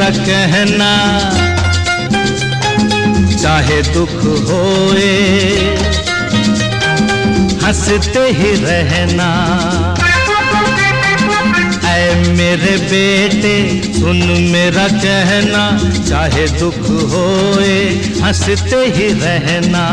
मेरा कहना, चाहे दुख होए हंसते ही रहना। ऐ मेरे बेटे सुन मेरा कहना, चाहे दुख होए हंसते ही रहना।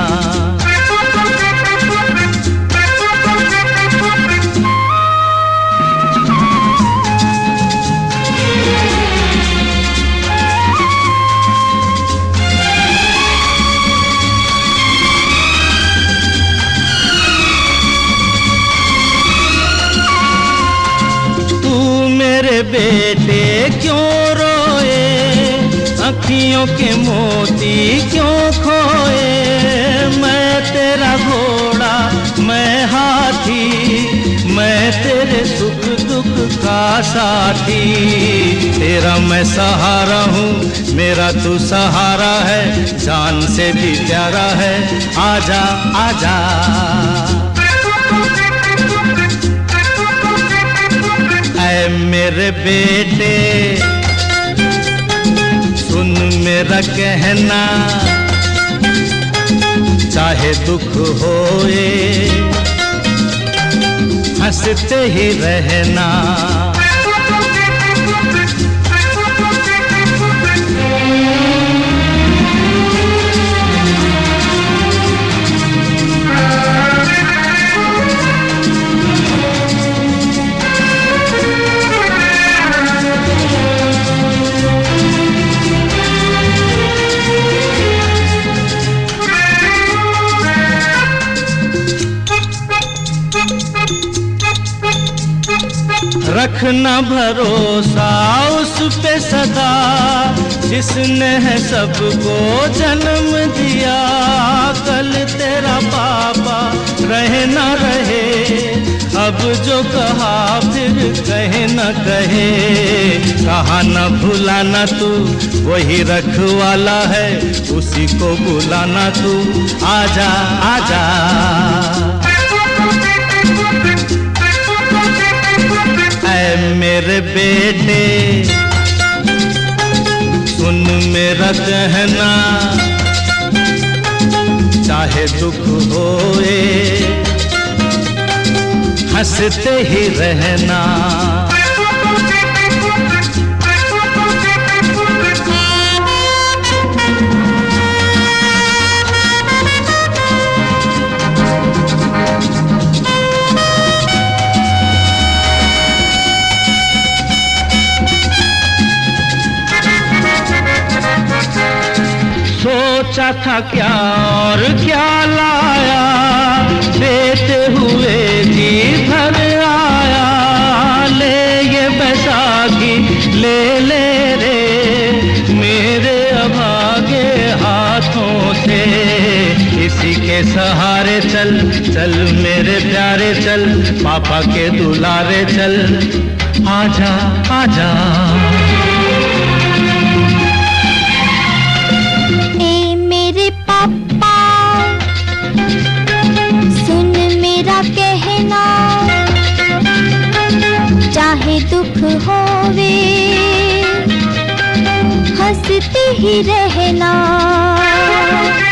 मेरे बेटे क्यों रोए, अखियों के मोती क्यों खोए। मैं तेरा घोड़ा मैं हाथी, मैं तेरे सुख दुख का साथी। तेरा मैं सहारा हूँ, मेरा तू सहारा है, जान से भी प्यारा है। आजा आजा ऐ मेरे बेटे सुन मेरा कहना, चाहे दुख होए हंसते ही रहना। रखना भरोसा उस पे सदा, जिसने है सबको जन्म दिया। कल तेरा पापा रहे न रहे, अब जो कहा फिर कहे न कहे। कहा न भुलाना तू वही रखवाला है, उसी को बुलाना तू। आजा आजा ऐ मेरे बेटे सुन मेरा कहना, चाहे दुख होए हंसते ही रहना। सोचा था क्या और क्या लाया, देते हुए भी घर आया। ले ये बैसाखी ले ले रे मेरे अभागे हाथों से। इसी के सहारे चल चल मेरे प्यारे चल, पापा के दुलारे चल। आजा आजा चाहे दुख होवे हंसते ही रहना।